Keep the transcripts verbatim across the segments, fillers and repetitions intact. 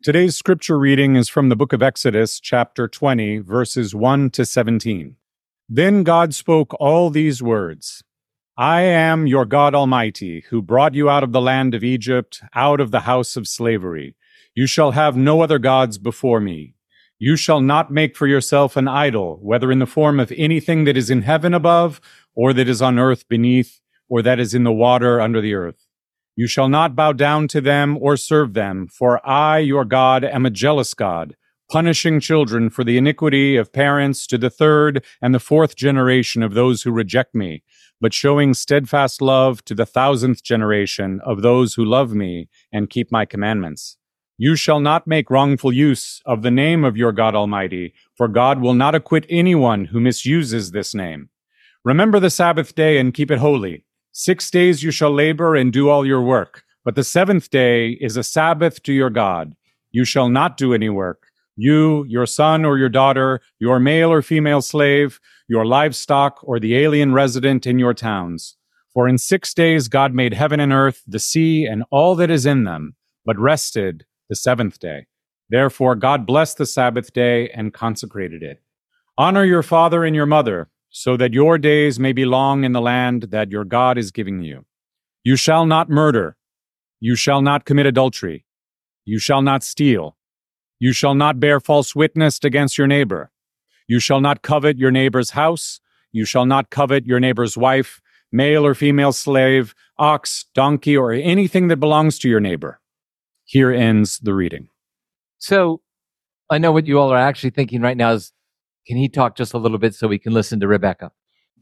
Today's scripture reading is from the book of Exodus, chapter twenty, verses one to seventeen. Then God spoke all these words. I am your God Almighty, who brought you out of the land of Egypt, out of the house of slavery. You shall have no other gods before me. You shall not make for yourself an idol, whether in the form of anything that is in heaven above, or that is on earth beneath, or that is in the water under the earth. You shall not bow down to them or serve them, for I, your God, am a jealous God, punishing children for the iniquity of parents to the third and the fourth generation of those who reject me, but showing steadfast love to the thousandth generation of those who love me and keep my commandments. You shall not make wrongful use of the name of your God Almighty, for God will not acquit anyone who misuses this name. Remember the Sabbath day and keep it holy. Six days you shall labor and do all your work, but the seventh day is a Sabbath to your God. You shall not do any work. You, your son or your daughter, your male or female slave, your livestock, or the alien resident in your towns. For in six days God made heaven and earth, the sea, and all that is in them, but rested the seventh day. Therefore God blessed the Sabbath day and consecrated it. Honor your father and your mother, so that your days may be long in the land that your God is giving you. You shall not murder. You shall not commit adultery. You shall not steal. You shall not bear false witness against your neighbor. You shall not covet your neighbor's house. You shall not covet your neighbor's wife, male or female slave, ox, donkey, or anything that belongs to your neighbor. Here ends the reading. So I know what you all are actually thinking right now is, can he talk just a little bit so we can listen to Rebecca?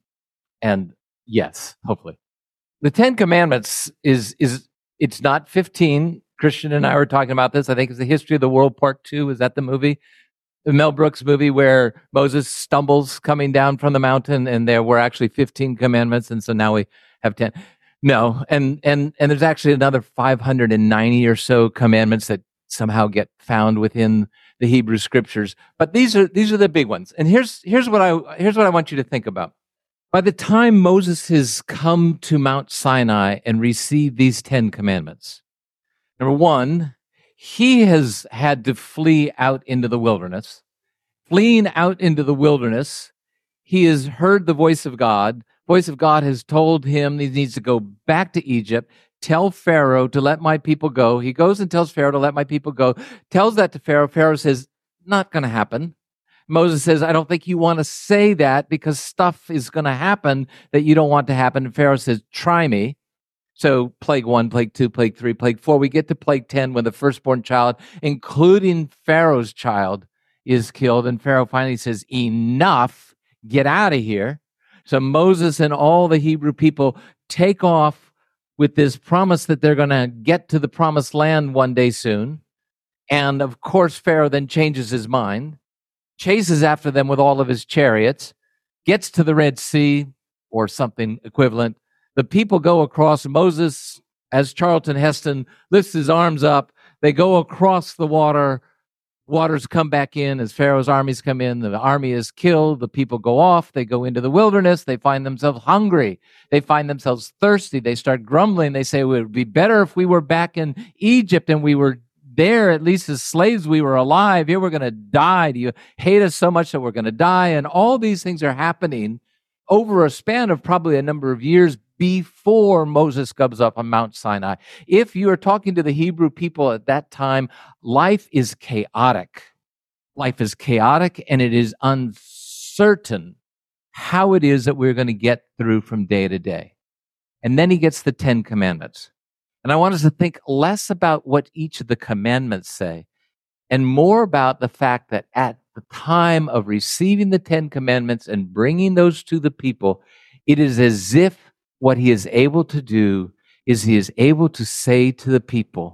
And yes, hopefully. The Ten Commandments is, is it's not fifteen. Christian and I were talking about this. I think it's the History of the World Part Two. Is that the movie? The Mel Brooks movie where Moses stumbles coming down from the mountain and there were actually fifteen commandments. And so now we have ten. No. And, and, and there's actually another five hundred ninety or so commandments that somehow get found within the Hebrew scriptures. But these are, these are the big ones. And here's, here's what I, here's what I want you to think about. By the time Moses has come to Mount Sinai and received these Ten Commandments, number one, he has had to flee out into the wilderness. Fleeing out into the wilderness, he has heard the voice of God. Voice of God has told him he needs to go back to Egypt. Tell Pharaoh to let my people go. He goes and tells Pharaoh to let my people go. Tells that to Pharaoh. Pharaoh says, not going to happen. Moses says, I don't think you want to say that because stuff is going to happen that you don't want to happen. And Pharaoh says, try me. So plague one, plague two, plague three, plague four. We get to plague ten when the firstborn child, including Pharaoh's child, is killed. And Pharaoh finally says, enough, get out of here. So Moses and all the Hebrew people take off with this promise that they're going to get to the promised land one day soon. And of course, Pharaoh then changes his mind, chases after them with all of his chariots, gets to the Red Sea or something equivalent. The people go across. Moses, as Charlton Heston, lifts his arms up. They go across the water. Waters come back in as Pharaoh's armies come in. The army is killed. The people go off. They go into the wilderness. They find themselves hungry. They find themselves thirsty. They start grumbling. They say, well, it would be better if we were back in Egypt and we were there, at least as slaves, we were alive. Here we're going to die. Do you hate us so much that we're going to die? And all these things are happening over a span of probably a number of years before Moses comes up on Mount Sinai. If you are talking to the Hebrew people at that time, life is chaotic. Life is chaotic, and it is uncertain how it is that we're going to get through from day to day. And then he gets the Ten Commandments. And I want us to think less about what each of the commandments say and more about the fact that at the time of receiving the Ten Commandments and bringing those to the people, it is as if what he is able to do is he is able to say to the people,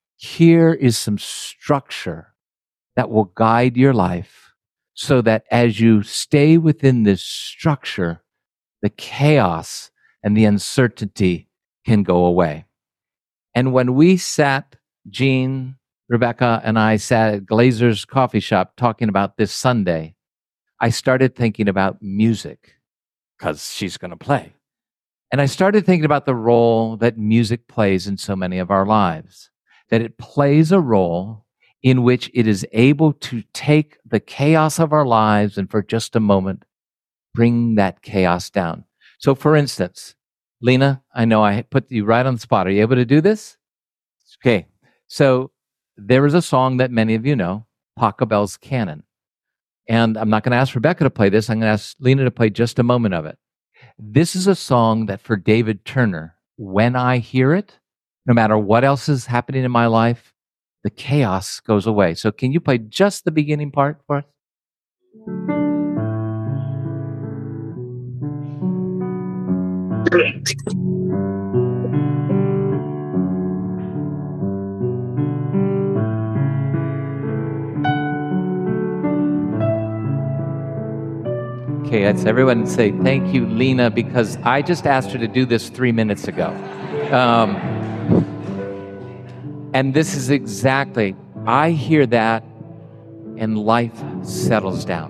here is some structure that will guide your life so that as you stay within this structure, the chaos and the uncertainty can go away. And when we sat, Jean, Rebecca, and I sat at Glazer's coffee shop talking about this Sunday, I started thinking about music because she's going to play. And I started thinking about the role that music plays in so many of our lives, that it plays a role in which it is able to take the chaos of our lives and for just a moment, bring that chaos down. So for instance, Lena, I know I put you right on the spot. Are you able to do this? Okay. So there is a song that many of you know, Pachelbel's Canon. And I'm not going to ask Rebecca to play this. I'm going to ask Lena to play just a moment of it. This is a song that for David Turner, when I hear it, no matter what else is happening in my life, the chaos goes away. So can you play just the beginning part for us? Okay, that's everyone say thank you, Lena, because I just asked her to do this three minutes ago. Um, and this is exactly, I hear that and life settles down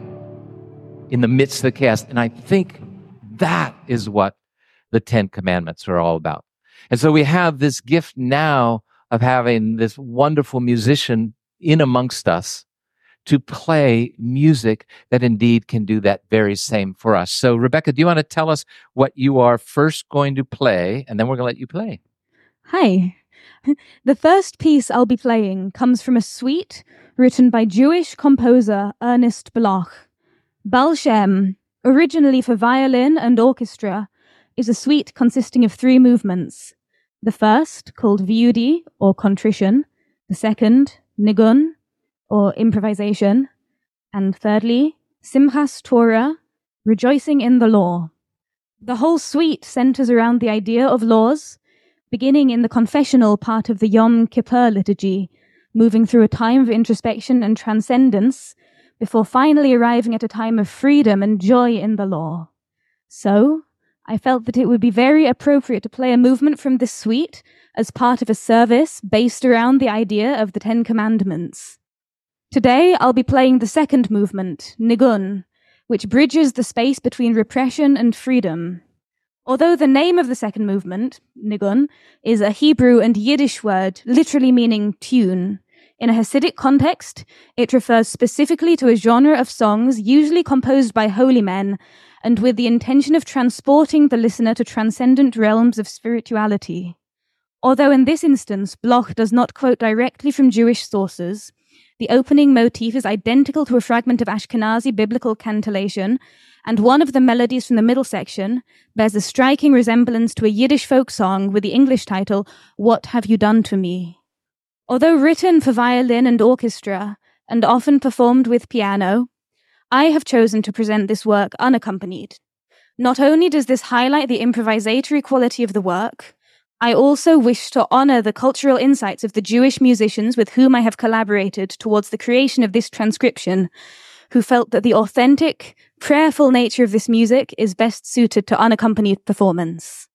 in the midst of the chaos. And I think that is what the Ten Commandments are all about. And so we have this gift now of having this wonderful musician in amongst us to play music that indeed can do that very same for us. So, Rebecca, do you want to tell us what you are first going to play, and then we're going to let you play? Hi. The first piece I'll be playing comes from a suite written by Jewish composer Ernest Bloch. Baal Shem, originally for violin and orchestra, is a suite consisting of three movements. The first, called Viudi, or contrition. The second, Nigun, or improvisation. And thirdly, Simchas Torah, rejoicing in the law. The whole suite centers around the idea of laws, beginning in the confessional part of the Yom Kippur liturgy, moving through a time of introspection and transcendence, before finally arriving at a time of freedom and joy in the law. So, I felt that it would be very appropriate to play a movement from this suite as part of a service based around the idea of the Ten Commandments. Today, I'll be playing the second movement, Nigun, which bridges the space between repression and freedom. Although the name of the second movement, Nigun, is a Hebrew and Yiddish word literally meaning tune, in a Hasidic context, it refers specifically to a genre of songs usually composed by holy men and with the intention of transporting the listener to transcendent realms of spirituality. Although in this instance, Bloch does not quote directly from Jewish sources, the opening motif is identical to a fragment of Ashkenazi biblical cantillation, and one of the melodies from the middle section bears a striking resemblance to a Yiddish folk song with the English title, What Have You Done to Me? Although written for violin and orchestra, and often performed with piano, I have chosen to present this work unaccompanied. Not only does this highlight the improvisatory quality of the work, I also wish to honor the cultural insights of the Jewish musicians with whom I have collaborated towards the creation of this transcription, who felt that the authentic, prayerful nature of this music is best suited to unaccompanied performance.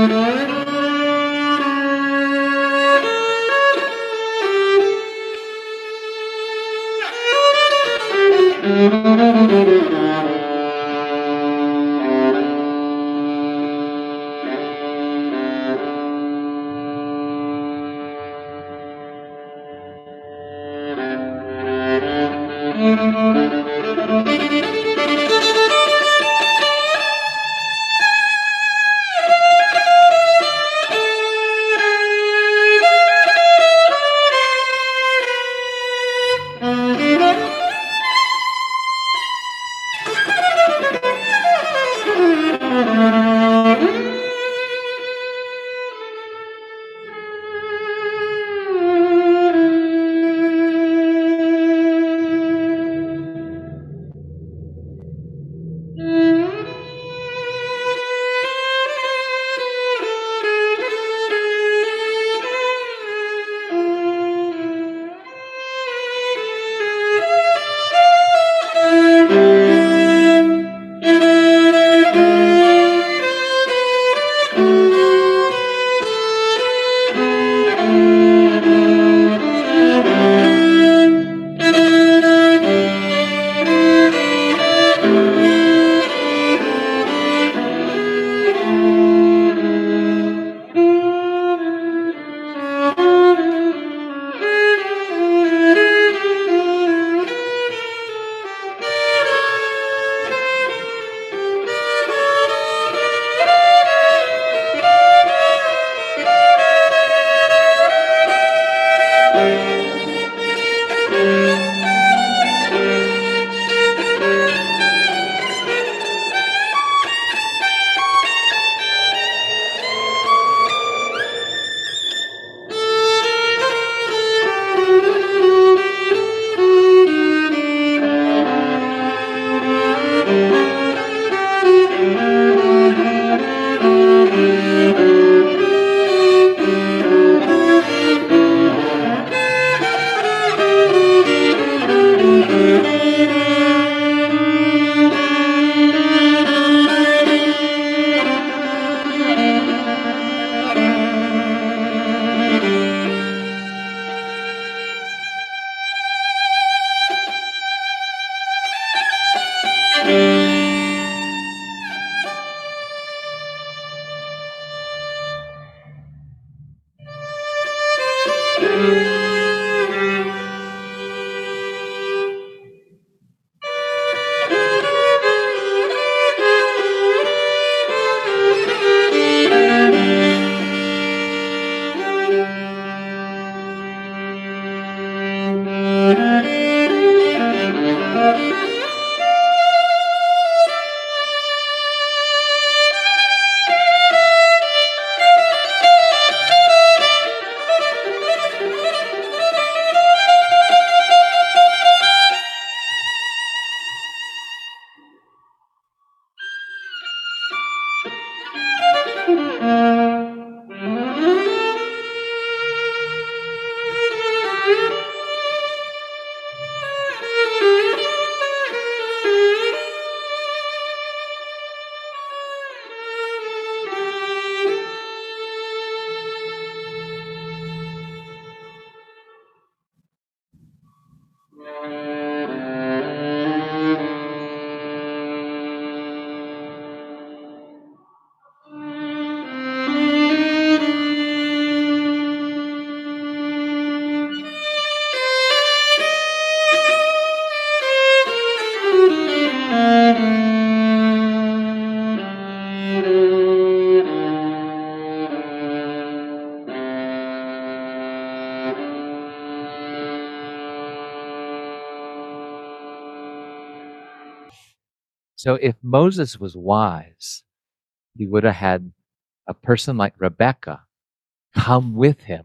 So if Moses was wise, he would have had a person like Rebecca come with him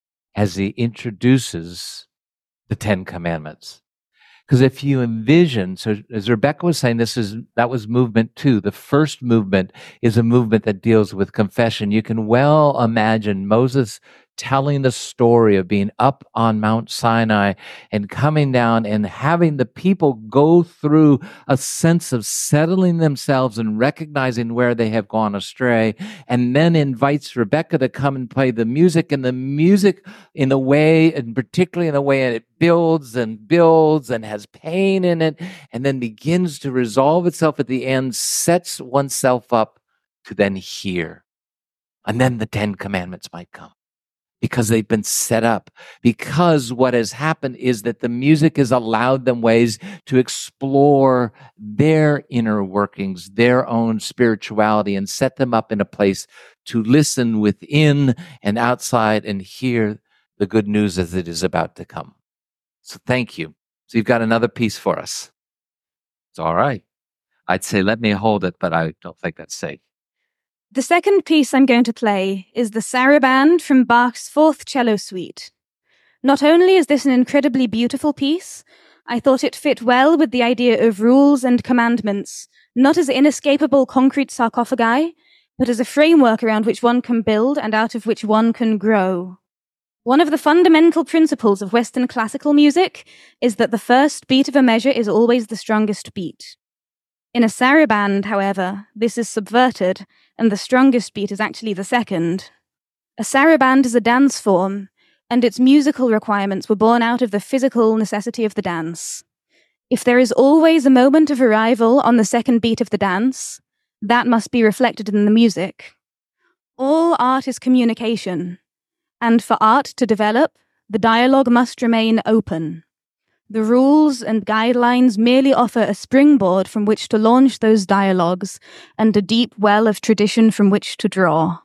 as he introduces the Ten Commandments. Because if you envision, so as Rebecca was saying, this is that was movement two. The first movement is a movement that deals with confession. You can well imagine Moses telling the story of being up on Mount Sinai and coming down and having the people go through a sense of settling themselves and recognizing where they have gone astray, and then invites Rebecca to come and play the music, and the music in the way, and particularly in the way it builds and builds and has pain in it, and then begins to resolve itself at the end, sets oneself up to then hear. And then the Ten Commandments might come, because they've been set up. Because what has happened is that the music has allowed them ways to explore their inner workings, their own spirituality, and set them up in a place to listen within and outside and hear the good news as it is about to come. So thank you. So you've got another piece for us. It's all right. I'd say let me hold it, but I don't think that's safe. The second piece I'm going to play is the Saraband from Bach's Fourth Cello Suite. Not only is this an incredibly beautiful piece, I thought it fit well with the idea of rules and commandments, not as inescapable concrete sarcophagi, but as a framework around which one can build and out of which one can grow. One of the fundamental principles of Western classical music is that the first beat of a measure is always the strongest beat. In a saraband, however, this is subverted, and the strongest beat is actually the second. A saraband is a dance form, and its musical requirements were born out of the physical necessity of the dance. If there is always a moment of arrival on the second beat of the dance, that must be reflected in the music. All art is communication, and for art to develop, the dialogue must remain open. The rules and guidelines merely offer a springboard from which to launch those dialogues and a deep well of tradition from which to draw.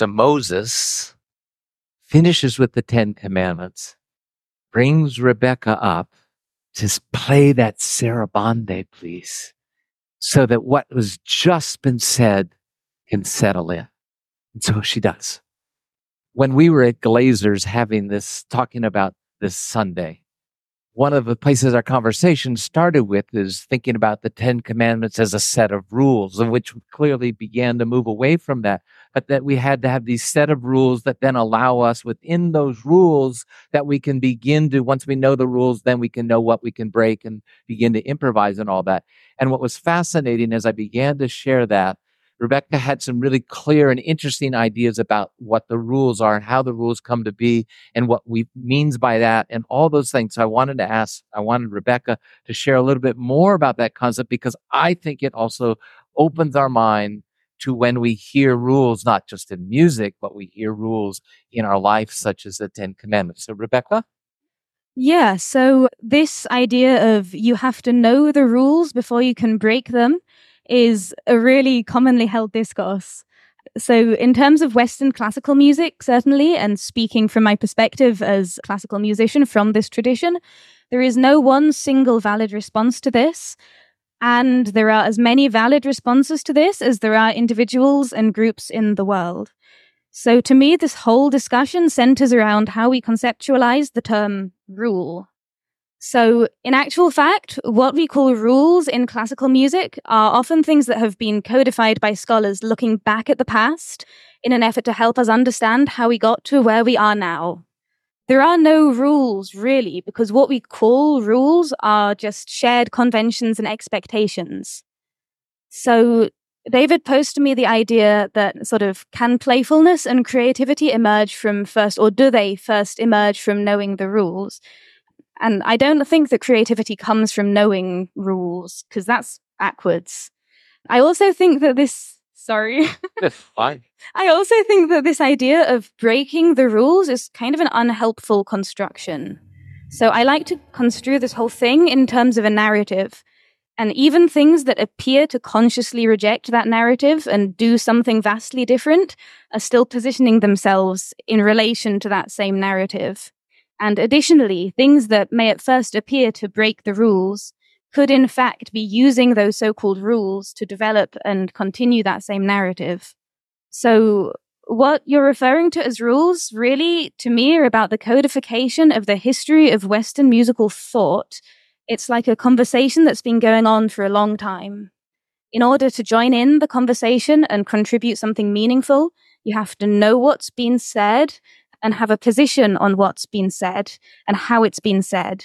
So Moses finishes with the Ten Commandments, brings Rebecca up to play that sarabande, please, so that what was just been said can settle in. And so she does. When we were at Glazer's having this, talking about this Sunday, one of the places our conversation started with is thinking about the Ten Commandments as a set of rules, of which we clearly began to move away from that, but that we had to have these set of rules that then allow us within those rules that we can begin to, once we know the rules, then we can know what we can break and begin to improvise and all that. And what was fascinating as I began to share that, Rebecca had some really clear and interesting ideas about what the rules are and how the rules come to be and what we means by that and all those things. So I wanted to ask, I wanted Rebecca to share a little bit more about that concept, because I think it also opens our mind to when we hear rules, not just in music, but we hear rules in our life, such as the Ten Commandments. So Rebecca? Yeah, so this idea of you have to know the rules before you can break them is a really commonly held discourse. So in terms of Western classical music, certainly, and speaking from my perspective as a classical musician from this tradition, there is no one single valid response to this. And there are as many valid responses to this as there are individuals and groups in the world. So to me, this whole discussion centers around how we conceptualize the term rule. So in actual fact, what we call rules in classical music are often things that have been codified by scholars looking back at the past in an effort to help us understand how we got to where we are now. There are no rules, really, because what we call rules are just shared conventions and expectations. So David posed to me the idea that sort of, can playfulness and creativity emerge from first, or do they first emerge from knowing the rules? And I don't think that creativity comes from knowing rules, because that's backwards. I also think that this, sorry. That's fine. I also think that this idea of breaking the rules is kind of an unhelpful construction. So I like to construe this whole thing in terms of a narrative. And even things that appear to consciously reject that narrative and do something vastly different are still positioning themselves in relation to that same narrative. And additionally, things that may at first appear to break the rules could in fact be using those so-called rules to develop and continue that same narrative. So what you're referring to as rules really, to me, are about the codification of the history of Western musical thought. It's like a conversation that's been going on for a long time. In order to join in the conversation and contribute something meaningful, you have to know what's been said and have a position on what's been said and how it's been said.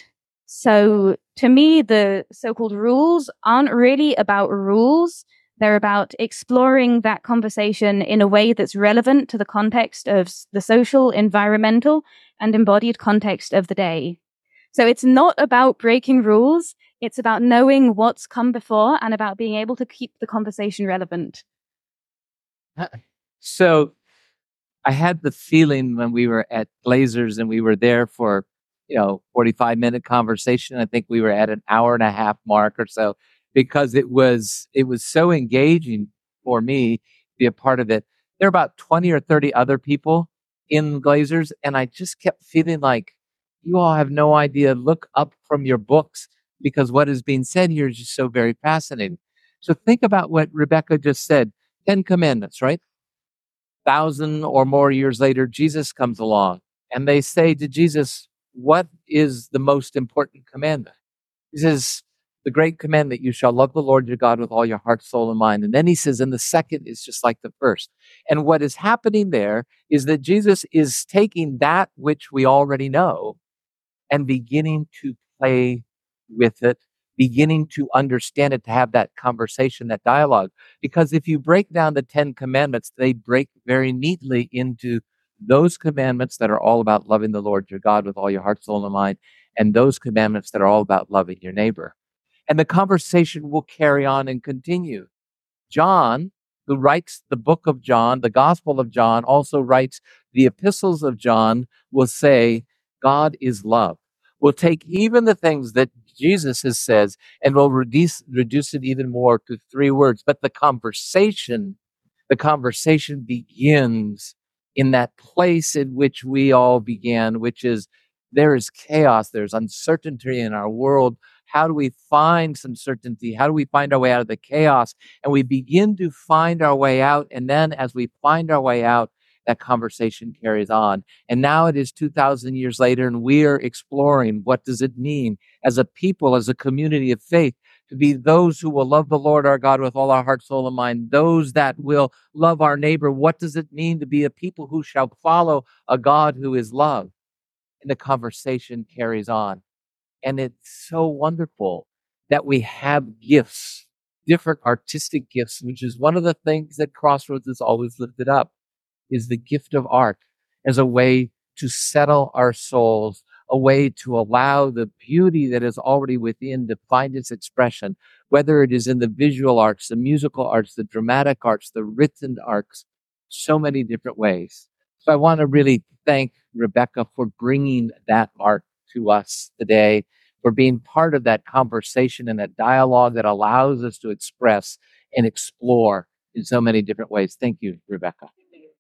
So to me, the so-called rules aren't really about rules. They're about exploring that conversation in a way that's relevant to the context of the social, environmental, and embodied context of the day. So it's not about breaking rules. It's about knowing what's come before and about being able to keep the conversation relevant. So I had the feeling when we were at Glazer's and we were there for, you know, forty-five minute conversation. I think we were at an hour and a half mark or so, because it was, it was so engaging for me to be a part of it. There are about twenty or thirty other people in Glazer's, and I just kept feeling like, you all have no idea. Look up from your books, because what is being said here is just so very fascinating. So think about what Rebecca just said. Ten Commandments, right? Thousand or more years later, Jesus comes along and they say to Jesus, what is the most important commandment? He says, the great commandment, you shall love the Lord your God with all your heart, soul, and mind. And then he says, and the second is just like the first. And what is happening there is that Jesus is taking that which we already know and beginning to play with it, beginning to understand it, to have that conversation, that dialogue. Because if you break down the Ten Commandments, they break very neatly into those commandments that are all about loving the Lord your God with all your heart, soul, and mind, and those commandments that are all about loving your neighbor. And the conversation will carry on and continue. John, who writes the book of John, the Gospel of John, also writes the epistles of John, will say, God is love. We'll take even the things that Jesus has says and we'll reduce, reduce it even more to three words. But the conversation, the conversation begins in that place in which we all began, which is there is chaos, there's uncertainty in our world. How do we find some certainty? How do we find our way out of the chaos? And we begin to find our way out. And then as we find our way out, that conversation carries on. And now it is two thousand years later, and we are exploring what does it mean as a people, as a community of faith, to be those who will love the Lord our God with all our heart, soul, and mind, those that will love our neighbor. What does it mean to be a people who shall follow a God who is love? And the conversation carries on. And it's so wonderful that we have gifts, different artistic gifts, which is one of the things that Crossroads has always lifted up, is the gift of art as a way to settle our souls, a way to allow the beauty that is already within to find its expression, whether it is in the visual arts, the musical arts, the dramatic arts, the written arts, so many different ways. So I want to really thank Rebecca for bringing that art to us today, for being part of that conversation and that dialogue that allows us to express and explore in so many different ways. Thank you, Rebecca.